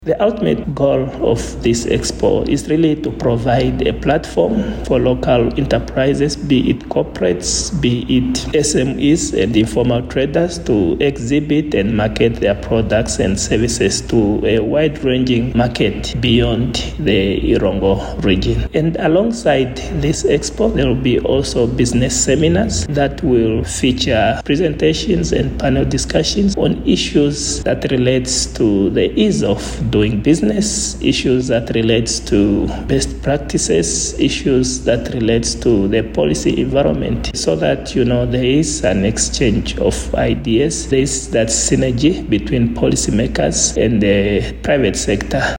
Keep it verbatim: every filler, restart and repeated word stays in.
The ultimate goal of this expo is really to provide a platform for local enterprises, be it corporates, be it S M Es and informal traders, to exhibit and market their products and services to a wide-ranging market beyond the Irongo region. And alongside this expo, there will be also business seminars that will feature presentations and panel discussions on issues that relates to the ease of doing business, issues that relates to best practices, issues that relates to the policy environment, so that, you know, there is an exchange of ideas. There is that synergy between policymakers and the private sector.